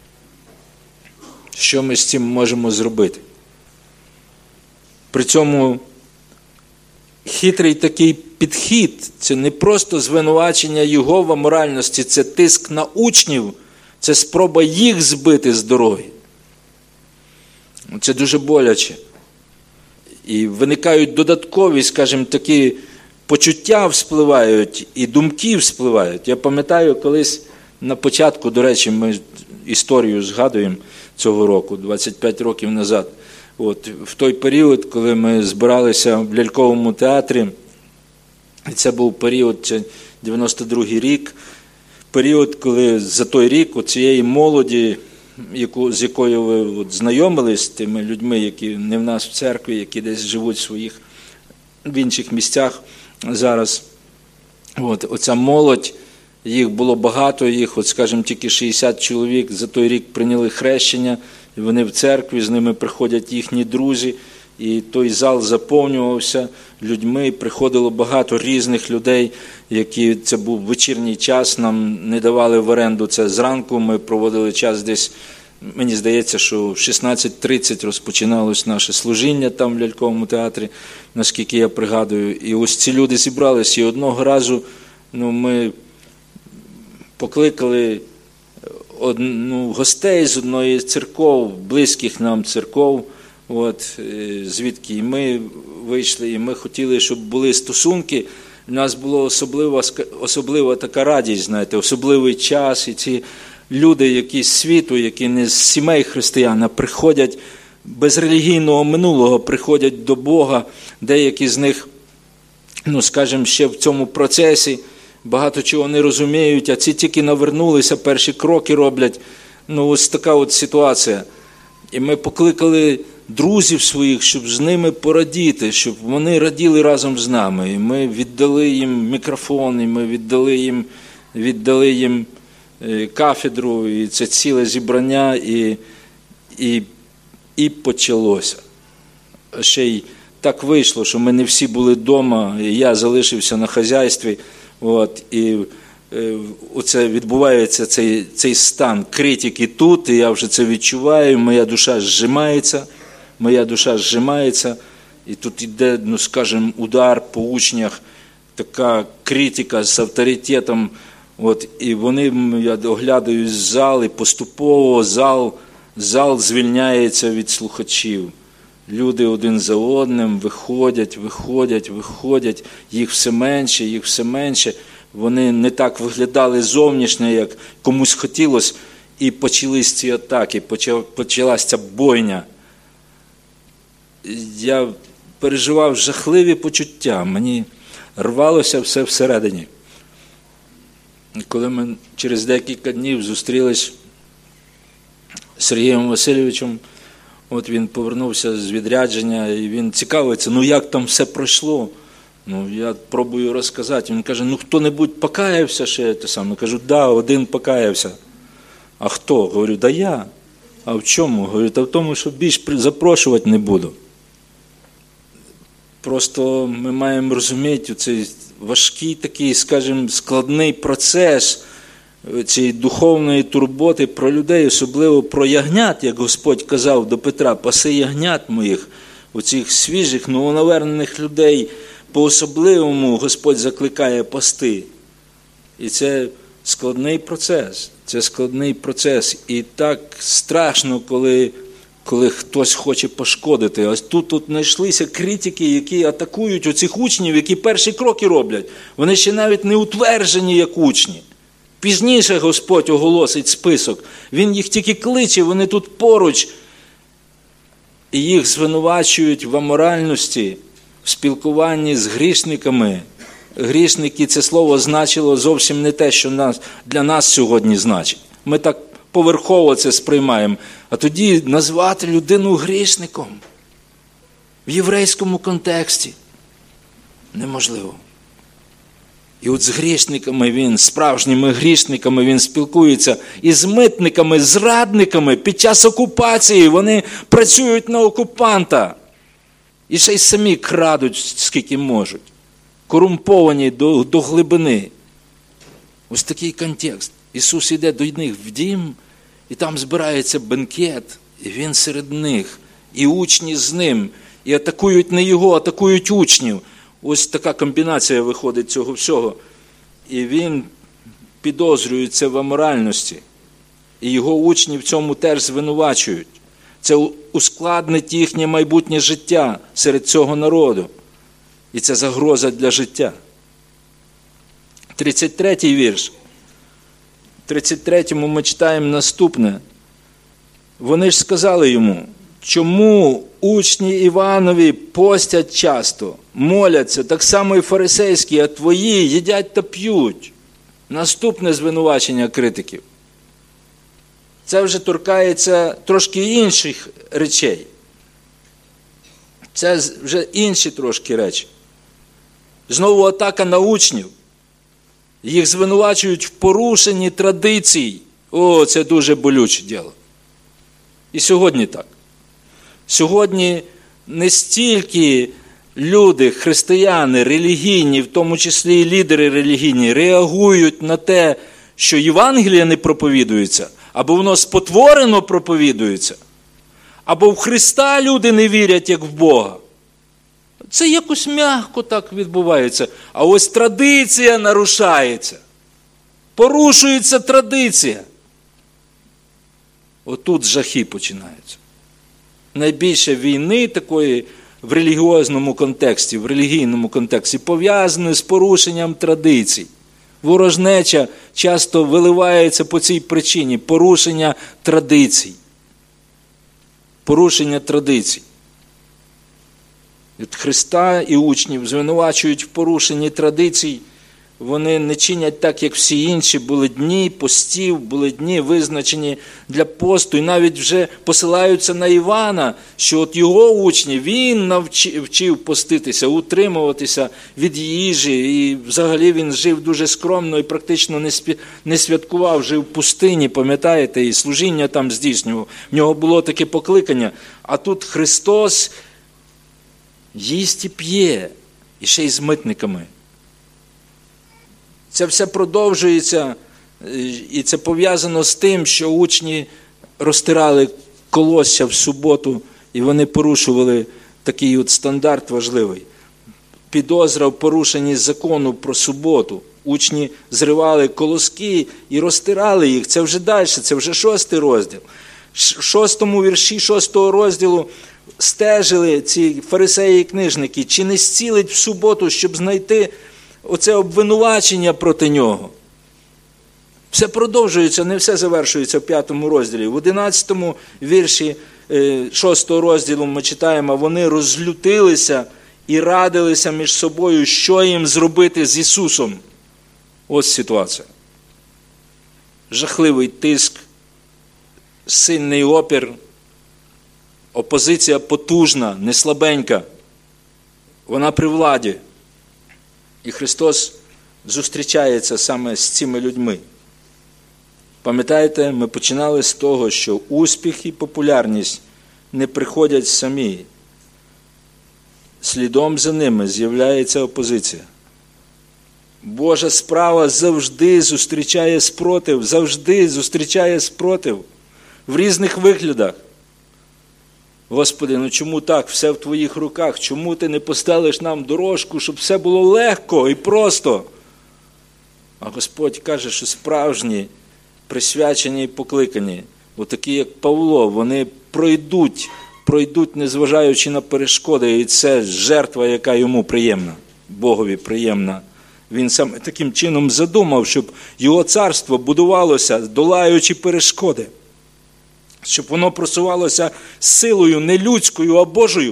Що ми з цим можемо зробити? При цьому хитрий такий підхід – це не просто звинувачення його в аморальності, це тиск на учнів, це спроба їх збити з дороги. Це дуже боляче. І виникають додаткові, скажімо, такі почуття вспливають і думки вспливають. Я пам'ятаю, колись на початку, до речі, ми історію згадуємо цього року, двадцять п'ять років назад. От, в той період, коли ми збиралися в ляльковому театрі, і це був період дев'яносто другий рік, період, коли за той рік у цієї молоді, яку, з якою ви от, знайомились, тими людьми, які не в нас в церкві, які десь живуть в своїх, в інших місцях зараз, от, оця молодь, їх було багато, їх, от, скажімо, тільки шістдесят чоловік за той рік прийняли хрещення, і вони в церкві, з ними приходять їхні друзі, і той зал заповнювався людьми, приходило багато різних людей, які, це був вечірній час, нам не давали в оренду це зранку, ми проводили час десь, мені здається, що в шістнадцять тридцять розпочиналось наше служіння там в Ляльковому театрі, наскільки я пригадую, і ось ці люди зібралися, і одного разу, ну, ми покликали ну, гостей з одної з церков, близьких нам церков, от, звідки і ми вийшли, і ми хотіли, щоб були стосунки. У нас була особлива, особлива така радість, знаєте, особливий час, і ці люди, які з світу, які не з сімей християн, а приходять без релігійного минулого, приходять до Бога, деякі з них, ну, скажімо, ще в цьому процесі, багато чого не розуміють, а ці тільки навернулися, перші кроки роблять. Ну, ось така от ситуація. І ми покликали друзів своїх, щоб з ними порадіти, щоб вони раділи разом з нами. І ми віддали їм мікрофон, і ми віддали їм, віддали їм кафедру, і це ціле зібрання, і, і, і почалося. Ще й так вийшло, що ми не всі були вдома, і я залишився на хазяйстві. От, і е, оце відбувається цей, цей стан критики тут, і я вже це відчуваю, моя душа зжимається, моя душа зжимається, і тут йде, ну, скажімо, удар по учнях, така критика з авторитетом, от, і вони, я оглядаюсь в зал, і поступово зал, зал звільняється від слухачів. Люди один за одним виходять, виходять, виходять, їх все менше, їх все менше. Вони не так виглядали зовнішньо, як комусь хотілося, і почались ці атаки, почалася ця бойня. Я переживав жахливі почуття, мені рвалося все всередині. Коли ми через декілька днів зустрілись з Сергієм Васильовичем, от він повернувся з відрядження, і він цікавиться, ну як там все пройшло? Ну, я пробую розказати. Він каже, ну хто-небудь покаявся ще? Те саме. Кажу, да, один покаявся. А хто? Говорю, да я. А в чому? Говорю, та в тому, що більш запрошувати не буду. Просто ми маємо розуміти цей важкий такий, скажімо, складний процес цієї духовної турботи про людей, особливо про ягнят, як Господь казав до Петра, паси ягнят моїх, оцих свіжих, новонавернених людей, по-особливому Господь закликає пасти. І це складний процес, це складний процес. І так страшно, коли, коли хтось хоче пошкодити. Ось тут, тут знайшлися критики, які атакують оцих учнів, які перші кроки роблять. Вони ще навіть не утверджені як учні. Пізніше Господь оголосить список. Він їх тільки кличе, вони тут поруч. І їх звинувачують в аморальності, в спілкуванні з грішниками. Грішники – це слово значило зовсім не те, що нас, для нас сьогодні значить. Ми так поверхово це сприймаємо. А тоді назвати людину грішником в єврейському контексті неможливо. І от з грішниками він, справжніми грішниками він спілкується, і з митниками, зрадниками під час окупації вони працюють на окупанта. І ще й самі крадуть, скільки можуть. Корумповані до, до глибини. Ось такий контекст. Ісус йде до них в дім, і там збирається бенкет, і він серед них, і учні з ним, і атакують не його, атакують учнів. Ось така комбінація виходить цього всього. І він підозрюється в аморальності. І його учні в цьому теж звинувачують. Це ускладнить їхнє майбутнє життя серед цього народу. І це загроза для життя. тридцять третій вірш. В тридцять третьому ми читаємо наступне. Вони ж сказали йому, чому учні Іванові постять часто, моляться, так само і фарисейські, а твої їдять та п'ють. Наступне звинувачення критиків. Це вже торкається трошки інших речей. Це вже інші трошки речі. Знову атака на учнів. Їх звинувачують в порушенні традицій. О, це дуже болюче діло. І сьогодні так. Сьогодні не стільки люди, християни, релігійні, в тому числі і лідери релігійні, реагують на те, що Євангеліє не проповідується, або воно спотворено проповідується, або в Христа люди не вірять, як в Бога. Це якось м'яко так відбувається. А ось традиція нарушається. Порушується традиція. Отут жахи починаються. Найбільше війни такої в релігіозному контексті, в релігійному контексті, пов'язані з порушенням традицій. Ворожнеча часто виливається по цій причині – порушення традицій. Порушення традицій. Від Христа і учнів звинувачують в порушенні традицій. Вони не чинять так, як всі інші. Були дні постів, були дні визначені для посту. І навіть вже посилаються на Івана, що от його учні, він навчив, вчив поститися, утримуватися від їжі. І взагалі він жив дуже скромно і практично не, спі... не святкував, жив в пустині, пам'ятаєте, і служіння там здійснював. В нього було таке покликання. А тут Христос їсть і п'є, і ще й з митниками. Це все продовжується, і це пов'язано з тим, що учні розтирали колосся в суботу, і вони порушували такий от стандарт важливий. Підозра в порушенні закону про суботу. Учні зривали колоски і розтирали їх. Це вже далі, це вже шостий розділ. В шостому вірші шостого розділу стежили ці фарисеї і книжники, чи не зцілить в суботу, щоб знайти оце обвинувачення проти нього. Все продовжується, не все завершується в п'ятому розділі. В одинадцятому вірші шостого розділу ми читаємо, вони розлютилися і радилися між собою, що їм зробити з Ісусом. Ось ситуація. Жахливий тиск, сильний опір, опозиція потужна, не слабенька. Вона при владі. І Христос зустрічається саме з цими людьми. Пам'ятаєте, ми починали з того, що успіх і популярність не приходять самі. Слідом за ними з'являється опозиція. Божа справа завжди зустрічає спротив, завжди зустрічає спротив в різних виглядах. Господи, ну чому так? Все в Твоїх руках. Чому Ти не постелиш нам дорожку, щоб все було легко і просто? А Господь каже, що справжні, присвячені і покликані, отакі як Павло, вони пройдуть, пройдуть, незважаючи на перешкоди. І це жертва, яка йому приємна, Богові приємна. Він саме таким чином задумав, щоб його царство будувалося, долаючи перешкоди. Щоб воно просувалося силою не людською, а Божою.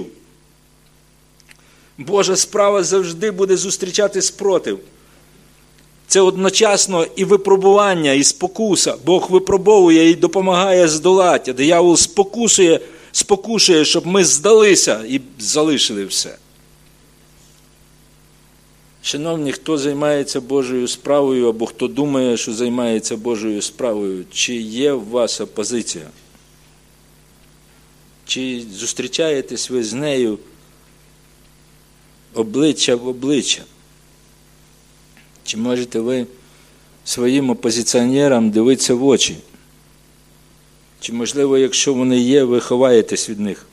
Божа справа завжди буде зустрічати спротив. Це одночасно і випробування, і спокуса. Бог випробовує і допомагає здолати. Диявол спокусує, спокушує, щоб ми здалися і залишили все. Шановні, хто займається Божою справою, або хто думає, що займається Божою справою, чи є в вас опозиція? Чи зустрічаєтесь ви з нею обличчя в обличчя? Чи можете ви своїм опозиціонерам дивитися в очі? Чи, можливо, якщо вони є, ви ховаєтесь від них?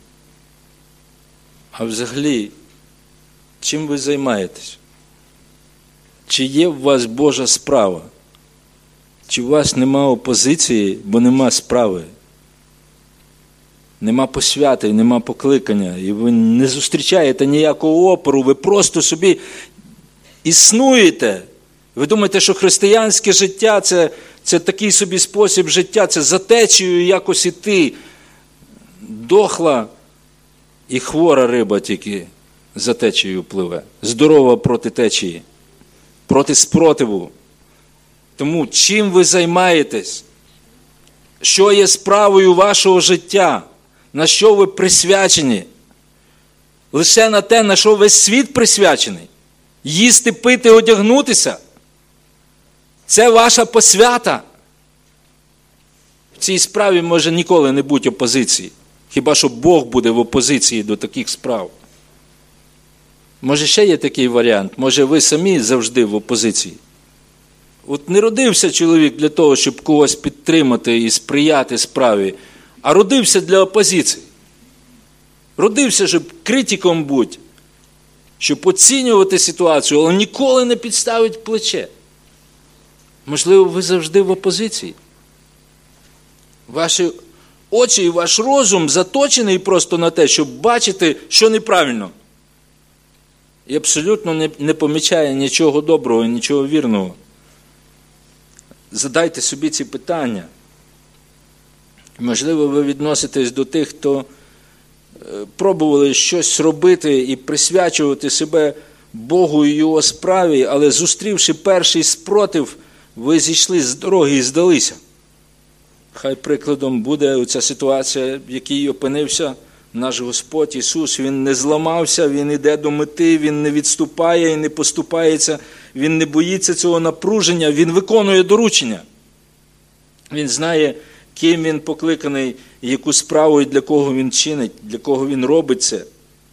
А взагалі, чим ви займаєтесь? Чи є в вас Божа справа? Чи у вас нема опозиції, бо нема справи? Нема посвяти, нема покликання, і ви не зустрічаєте ніякого опору, ви просто собі існуєте. Ви думаєте, що християнське життя – це такий собі спосіб життя, це за течією якось іти дохла і хвора риба тільки за течією пливе. Здорова проти течії, проти спротиву. Тому чим ви займаєтесь? Що є справою вашого життя? На що ви присвячені? Лише на те, на що весь світ присвячений? Їсти, пити, одягнутися? Це ваша посвята? В цій справі може ніколи не бути опозиції. Хіба що Бог буде в опозиції до таких справ. Може ще є такий варіант? Може ви самі завжди в опозиції? От не родився чоловік для того, щоб когось підтримати і сприяти справі, а родився для опозиції. Родився, щоб критиком бути, щоб оцінювати ситуацію, але ніколи не підставить плече. Можливо, ви завжди в опозиції. Ваші очі і ваш розум заточений просто на те, щоб бачити, що неправильно. І абсолютно не, не помічає нічого доброго, нічого вірного. Задайте собі ці питання. Можливо, ви відноситесь до тих, хто пробували щось робити і присвячувати себе Богу і Його справі, але зустрівши перший спротив, ви зійшли з дороги і здалися. Хай прикладом буде оця ситуація, в якій опинився наш Господь Ісус. Він не зламався, Він іде до мети, Він не відступає і не поступається, Він не боїться цього напруження, Він виконує доручення. Він знає, ким Він покликаний, яку справу і для кого Він чинить, для кого Він робить це.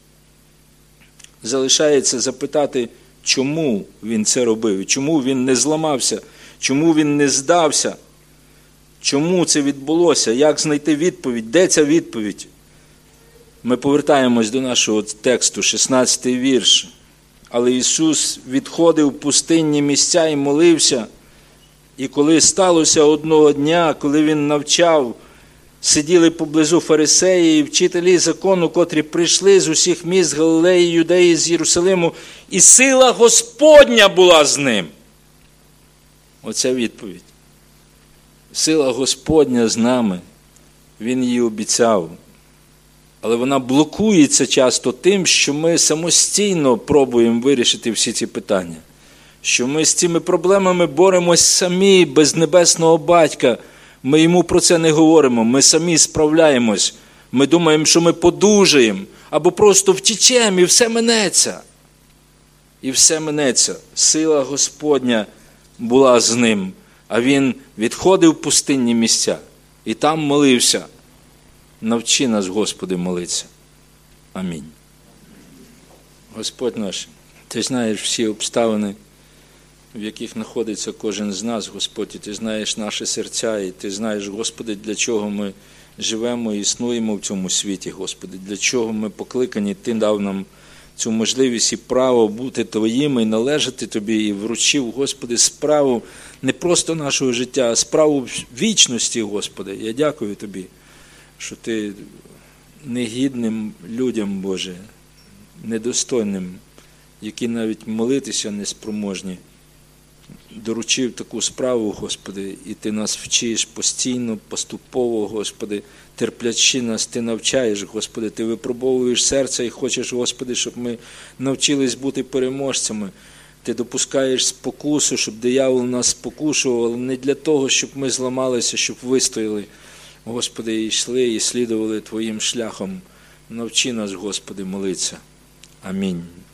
Залишається запитати, чому Він це робив, чому Він не зламався, чому Він не здався, чому це відбулося, як знайти відповідь, де ця відповідь. Ми повертаємось до нашого тексту, шістнадцятий вірш. Але Ісус відходив в пустинні місця і молився. І коли сталося одного дня, коли Він навчав, сиділи поблизу фарисеї і вчителі закону, котрі прийшли з усіх міст Галилеї, Юдеї, з Єрусалиму, і сила Господня була з ним. Оце відповідь. Сила Господня з нами. Він її обіцяв. Але вона блокується часто тим, що ми самостійно пробуємо вирішити всі ці питання. Що ми з цими проблемами боремось самі, без небесного батька. Ми йому про це не говоримо, ми самі справляємось. Ми думаємо, що ми подужаємо, або просто втічемо і все минеться. І все минеться. Сила Господня була з ним, а він відходив в пустинні місця і там молився. Навчи нас, Господи, молитися. Амінь. Господь наш, Ти знаєш всі обставини, в яких знаходиться кожен з нас, Господь, і Ти знаєш наші серця, і Ти знаєш, Господи, для чого ми живемо і існуємо в цьому світі, Господи, для чого ми покликані, Ти дав нам цю можливість і право бути Твоїми, і належати Тобі, і вручив, Господи, справу не просто нашого життя, а справу вічності, Господи. Я дякую Тобі, що Ти негідним людям, Боже, недостойним, які навіть молитися не спроможні, доручив таку справу, Господи, і Ти нас вчиш постійно, поступово, Господи, терплячи нас, Ти навчаєш, Господи, Ти випробовуєш серце і хочеш, Господи, щоб ми навчились бути переможцями. Ти допускаєш спокусу, щоб диявол нас спокушував, але не для того, щоб ми зламалися, щоб вистояли, Господи, і йшли, і слідували Твоїм шляхом. Навчи нас, Господи, молитися. Амінь.